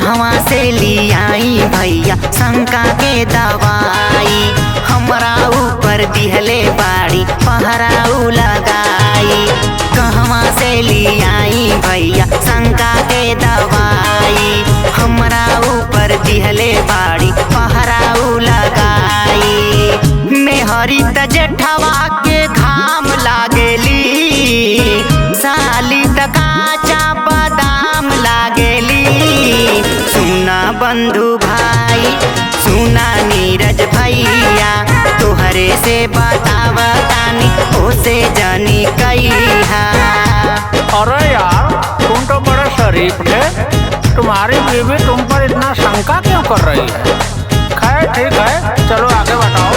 कहवा से लियाई भैया शंका के दवाई, हमरा ऊपर दिहले बाड़ी पहराऊ लगाई। कहवा से लियाई भैया शंका के दवाई, हमरा ऊपर दिहले बाड़ी पहराऊ लगाई। मेहरी त जेठवा के घाम लागेली, साली त काचा बादाम लागेली। सुना बंधु भाई, सुना नीरज भैया, तोहरे से बतावतानी ओसे जानी कहिया। अरे यार तुम तो बड़े शरीफ थे, तुम्हारी बीवी तुम पर इतना शंका क्यों कर रही है? खैर ठीक है, चलो आगे बताओ।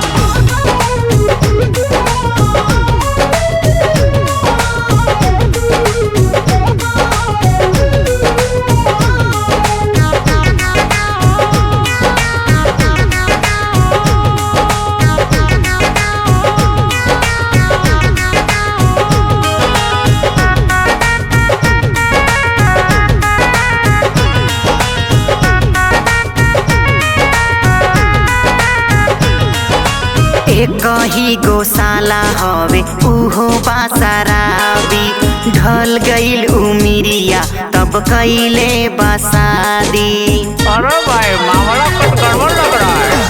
एक ही गौशाला हवे उहो बासराबी, ढल गईल उमिरिया तब कइले बसादी। अरे भाई मामला कुछ गड़बड़ लग रहा है।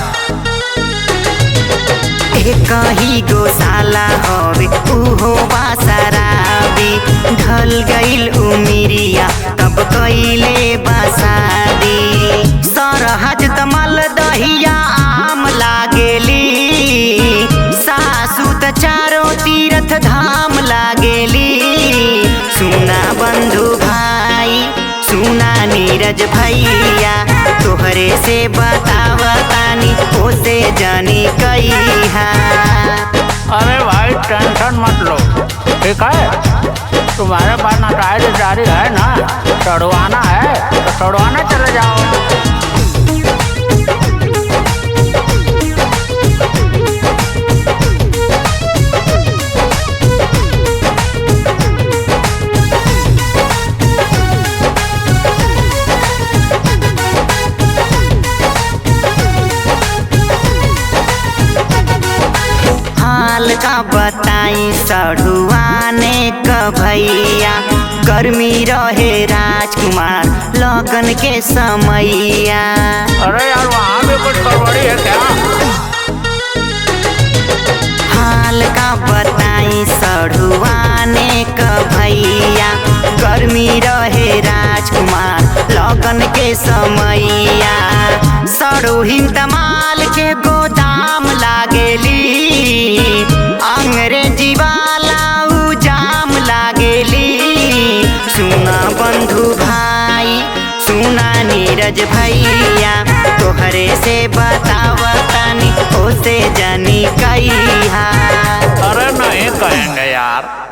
एक ही गौशाला हवे उहो बासराबी, ढल गईल उमिरिया तब कइले बसादी। सरहज तमल दहिया आम लागेली, सासु त चारों तीर्थ धाम लागेली। सुना बंधु भाई, सुना नीरज भैया, तोहरे से बतावतानी ओसे जानी कहिया। अरे भाई टेंशन मत लो, ठीक है? तुम्हारे पास नटाइज जारी है ना, चढ़वाना है तो चढ़वाना चले जाओ। हाल का बताई सढ़ुआने क भैया, गर्मी रहे राजकुमार लगन के समैया। अरे यार वहाँ भी कुछ गड़बड़ी है क्या? हाल का बताई सढ़ुआने क भैया, गर्मी रहे राजकुमार लगन के समैया। सड़ुहिन तमाल के गोदाम लागेली, अंग्रेजी वाला उजाम लागेली। सुना बंधु भाई, सुना नीरज भैया, तोहरे से बतावतानी ओसे जानी कहिया। अरे नहीं कहेंगे यार।